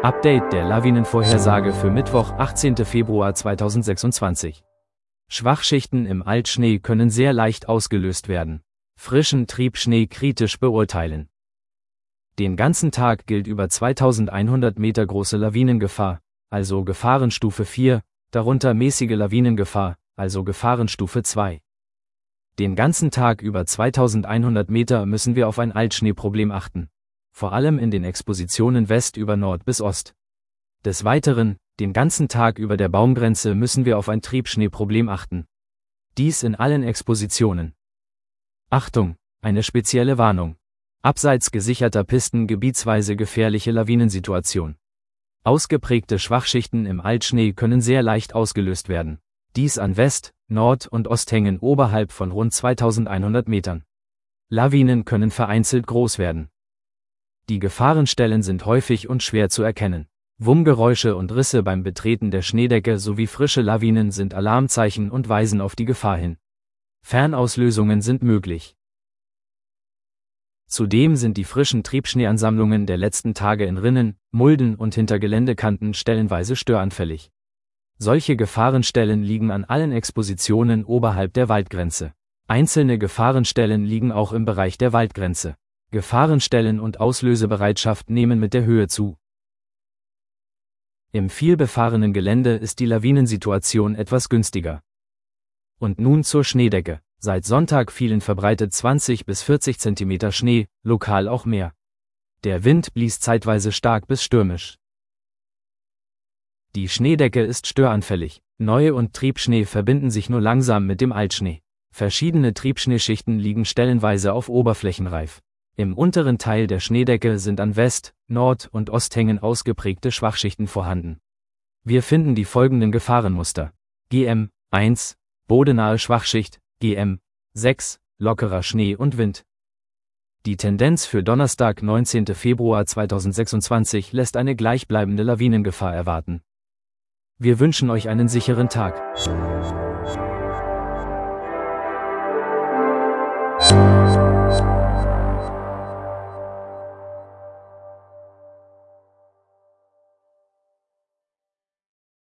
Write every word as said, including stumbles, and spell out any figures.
Update der Lawinenvorhersage für Mittwoch, achtzehnten Februar zweitausendsechsundzwanzig. Schwachschichten im Altschnee können sehr leicht ausgelöst werden. Frischen Triebschnee kritisch beurteilen. Den ganzen Tag gilt über zweitausendeinhundert Meter große Lawinengefahr, also Gefahrenstufe vier, darunter mäßige Lawinengefahr, also Gefahrenstufe zwei. Den ganzen Tag über zweitausendeinhundert Meter müssen wir auf ein Altschneeproblem achten. Vor allem in den Expositionen West über Nord bis Ost. Des Weiteren, den ganzen Tag über der Baumgrenze müssen wir auf ein Triebschneeproblem achten. Dies in allen Expositionen. Achtung, eine spezielle Warnung. Abseits gesicherter Pisten gebietsweise gefährliche Lawinensituation. Ausgeprägte Schwachschichten im Altschnee können sehr leicht ausgelöst werden. Dies an West-, Nord- und Osthängen oberhalb von rund zweitausendeinhundert Metern. Lawinen können vereinzelt groß werden. Die Gefahrenstellen sind häufig und schwer zu erkennen. Wummgeräusche und Risse beim Betreten der Schneedecke sowie frische Lawinen sind Alarmzeichen und weisen auf die Gefahr hin. Fernauslösungen sind möglich. Zudem sind die frischen Triebschneeansammlungen der letzten Tage in Rinnen, Mulden und hinter Geländekanten stellenweise störanfällig. Solche Gefahrenstellen liegen an allen Expositionen oberhalb der Waldgrenze. Einzelne Gefahrenstellen liegen auch im Bereich der Waldgrenze. Gefahrenstellen und Auslösebereitschaft nehmen mit der Höhe zu. Im vielbefahrenen Gelände ist die Lawinensituation etwas günstiger. Und nun zur Schneedecke. Seit Sonntag fielen verbreitet zwanzig bis vierzig Zentimeter Schnee, lokal auch mehr. Der Wind blies zeitweise stark bis stürmisch. Die Schneedecke ist störanfällig. Neu- und Triebschnee verbinden sich nur langsam mit dem Altschnee. Verschiedene Triebschneeschichten liegen stellenweise auf Oberflächenreif. Im unteren Teil der Schneedecke sind an West-, Nord- und Osthängen ausgeprägte Schwachschichten vorhanden. Wir finden die folgenden Gefahrenmuster. G M eins, bodenahe Schwachschicht, G M sechs, lockerer Schnee und Wind. Die Tendenz für Donnerstag, neunzehnten Februar zweitausendsechsundzwanzig lässt eine gleichbleibende Lawinengefahr erwarten. Wir wünschen euch einen sicheren Tag.